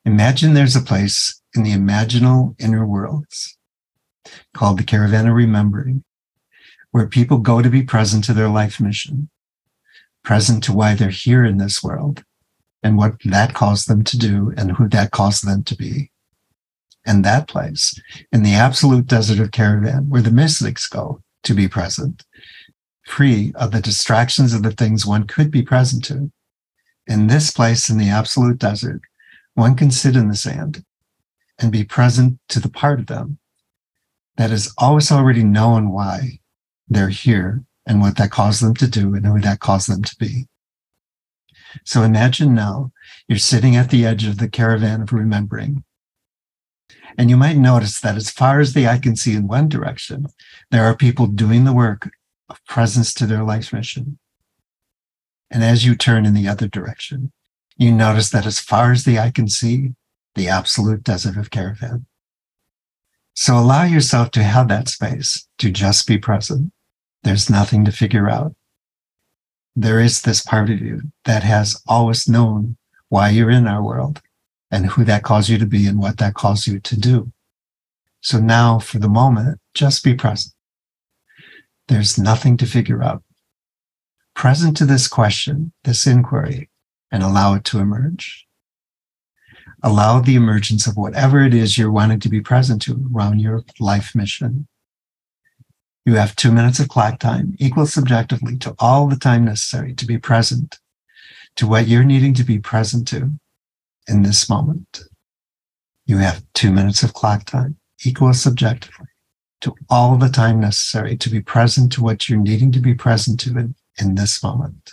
Imagine there's a place in the imaginal inner worlds called the Caravan of Remembering, where people go to be present to their life mission, present to why they're here in this world, and what that calls them to do and who that calls them to be. And that place, in the absolute desert of Caravan, where the mystics go to be present, free of the distractions of the things one could be present to. In this place, in the absolute desert, one can sit in the sand and be present to the part of them that has always already known why they're here and what that calls them to do and who that calls them to be. So imagine now you're sitting at the edge of the Caravan of Remembering, and you might notice that as far as the eye can see in one direction, there are people doing the work of presence to their life mission. And as you turn in the other direction, you notice that as far as the eye can see, the absolute desert of Caravan. So allow yourself to have that space to just be present. There's nothing to figure out. There is this part of you that has always known why you're in our world and who that calls you to be and what that calls you to do. So now, for the moment, just be present. There's nothing to figure out. Present to this question, this inquiry, and allow it to emerge. Allow the emergence of whatever it is you're wanting to be present to around your life mission. You have 2 minutes of clock time, equal subjectively to all the time necessary to be present to what you're needing to be present to in this moment. You have 2 minutes of clock time, equal subjectively to all the time necessary to be present to what you're needing to be present to in this moment.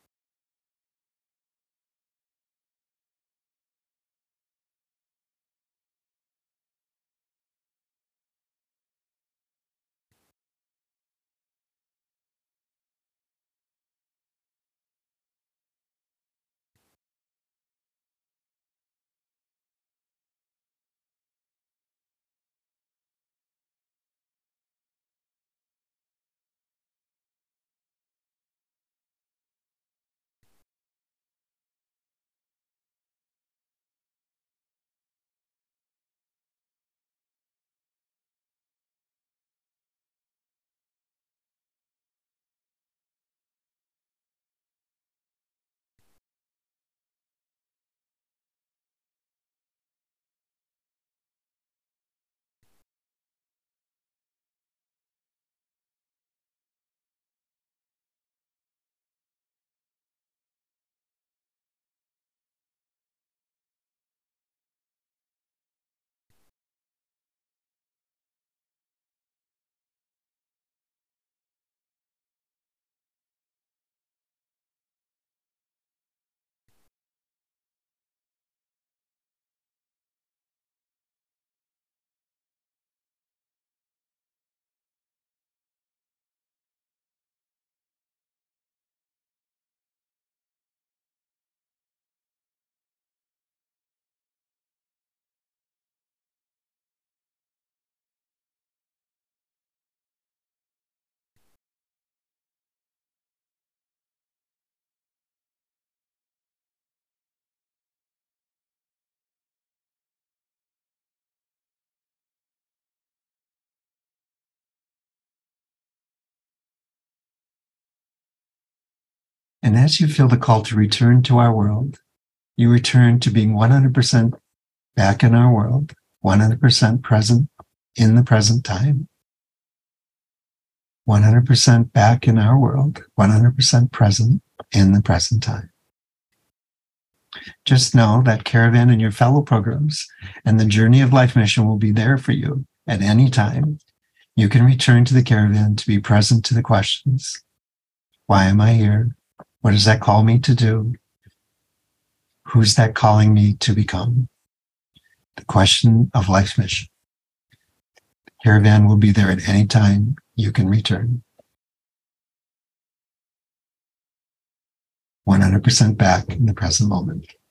And as you feel the call to return to our world, you return to being 100% back in our world, 100% present in the present time, 100% back in our world, 100% present in the present time. Just know that Caravan and your fellow programs and the Journey of Life mission will be there for you at any time. You can return to the Caravan to be present to the questions. Why am I here? What does that call me to do? Who's that calling me to become? The question of life's mission. The Caravan will be there at any time you can return. 100% back in the present moment.